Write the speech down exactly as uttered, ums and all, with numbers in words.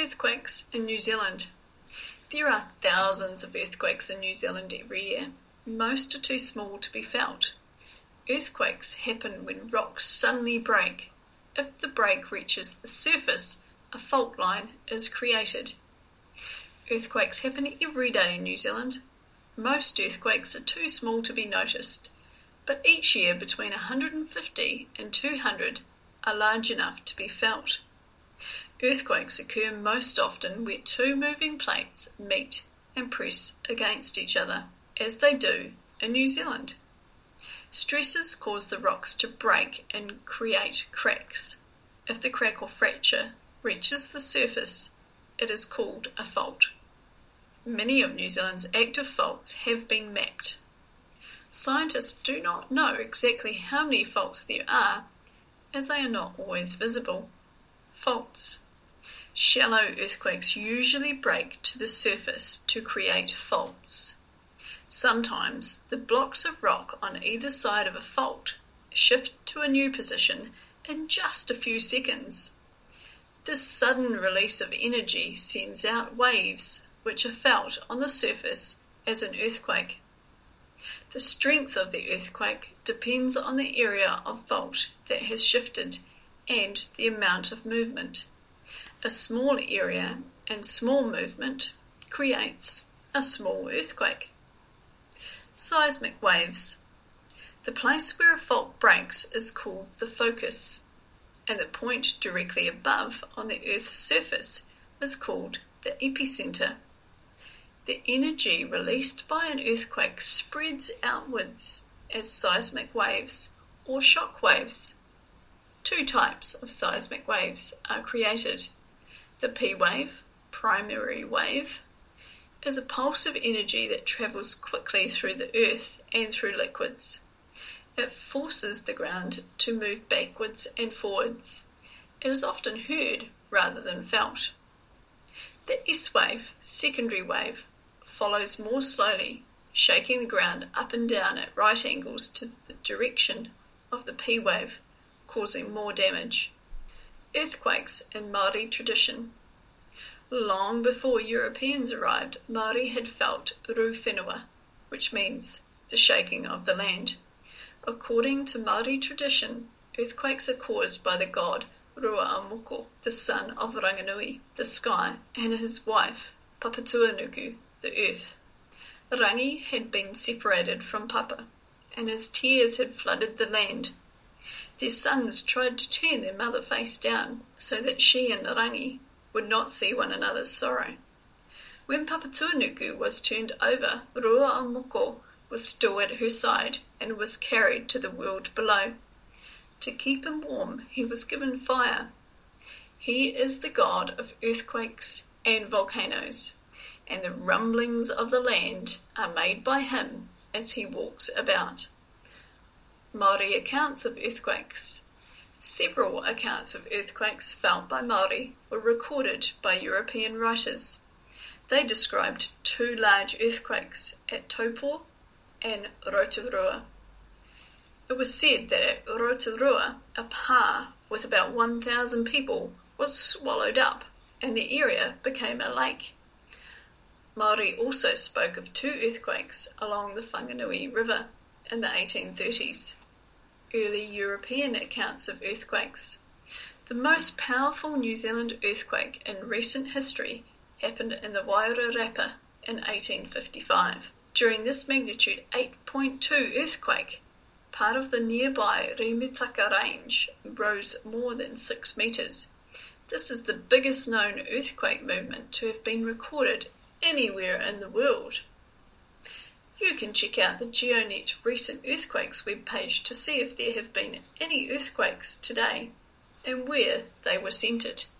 Earthquakes in New Zealand. There are thousands of earthquakes in New Zealand every year. Most are too small to be felt. Earthquakes happen when rocks suddenly break. If the break reaches the surface, a fault line is created. Earthquakes happen every day in New Zealand. Most earthquakes are too small to be noticed, but each year between one hundred fifty and two hundred are large enough to be felt. Earthquakes occur most often where two moving plates meet and press against each other, as they do in New Zealand. Stresses cause the rocks to break and create cracks. If the crack or fracture reaches the surface, it is called a fault. Many of New Zealand's active faults have been mapped. Scientists do not know exactly how many faults there are, as they are not always visible. Faults. Shallow earthquakes usually break to the surface to create faults. Sometimes the blocks of rock on either side of a fault shift to a new position in just a few seconds. This sudden release of energy sends out waves which are felt on the surface as an earthquake. The strength of the earthquake depends on the area of fault that has shifted and the amount of movement. A small area and small movement creates a small earthquake. Seismic waves. The place where a fault breaks is called the focus, and the point directly above on the Earth's surface is called the epicenter. The energy released by an earthquake spreads outwards as seismic waves or shock waves. Two types of seismic waves are created. The P wave, primary wave, is a pulse of energy that travels quickly through the earth and through liquids. It forces the ground to move backwards and forwards. It is often heard rather than felt. The S wave, secondary wave, follows more slowly, shaking the ground up and down at right angles to the direction of the P wave, causing more damage. Earthquakes in Māori tradition. Long before Europeans arrived, Māori had felt ruwhenua, which means the shaking of the land. According to Māori tradition, earthquakes are caused by the god Ruamoko, the son of Ranginui, the sky, and his wife, Papatuanuku, the earth. Rangi had been separated from Papa, and his tears had flooded the land. Their sons tried to turn their mother face down so that she and Rangi would not see one another's sorrow. When Papatuanuku was turned over, Ruamoko was still at her side and was carried to the world below. To keep him warm, he was given fire. He is the god of earthquakes and volcanoes, and the rumblings of the land are made by him as he walks about. Māori accounts of earthquakes. Several accounts of earthquakes felt by Māori were recorded by European writers. They described two large earthquakes at Taupo and Rotorua. It was said that at Rotorua, a pa with about one thousand people was swallowed up and the area became a lake. Māori also spoke of two earthquakes along the Whanganui River in the eighteen thirties. Early European accounts of earthquakes. The most powerful New Zealand earthquake in recent history happened in the Wairarapa in eighteen fifty-five. During this magnitude eight point two earthquake, part of the nearby Rimutaka Range rose more than six metres. This is the biggest known earthquake movement to have been recorded anywhere in the world. You can check out the GeoNet Recent Earthquakes webpage to see if there have been any earthquakes today and where they were centred.